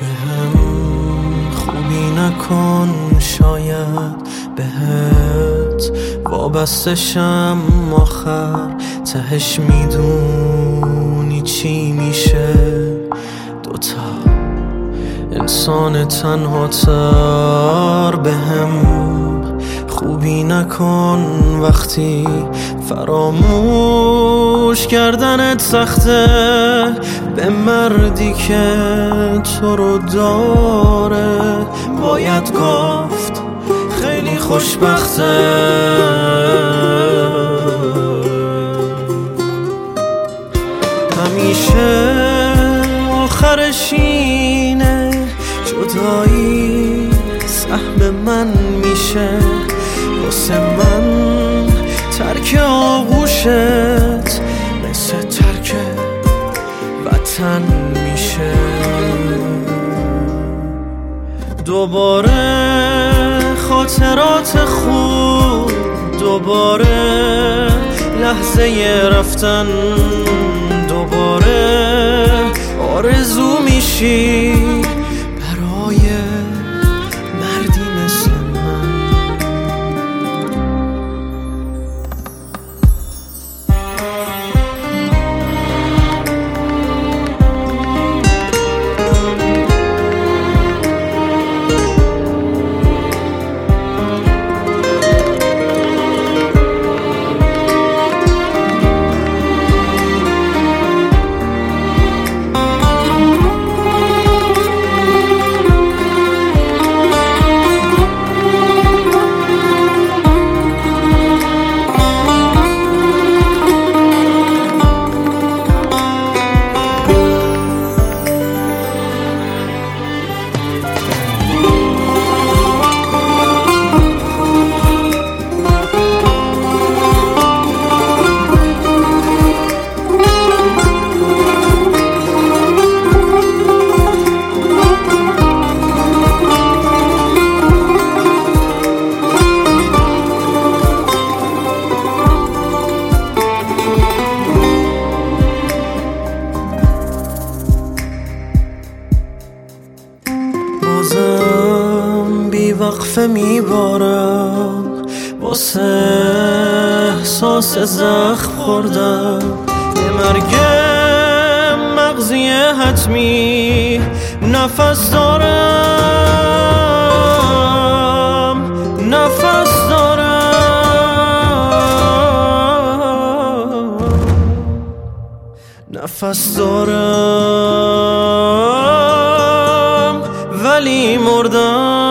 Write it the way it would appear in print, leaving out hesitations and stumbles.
بهم خوبی نکن، شاید بهت وابستشم آخر تهش میدونی چی میشه. دوتا انسان تنها تر بهم خوبی نکن وقتی فراموش کردنت سخته، به مردی که تو رو داره باید گفت خیلی خوشبخته. همیشه آخرش اینه، جدایی سهم من میشه، واسه من ترک آغوشت مثل ترک وطن میشه. دوباره خاطرات خوب، دوباره لحظه رفتن، دوباره آرزو میشی برای مردی مثل من. بازم بی وقفه میبارم واسه احساس زخم خوردم، به مرگ مغزی حتمی نفس دارم، نفس دارم، نفس دارم ولی مردم.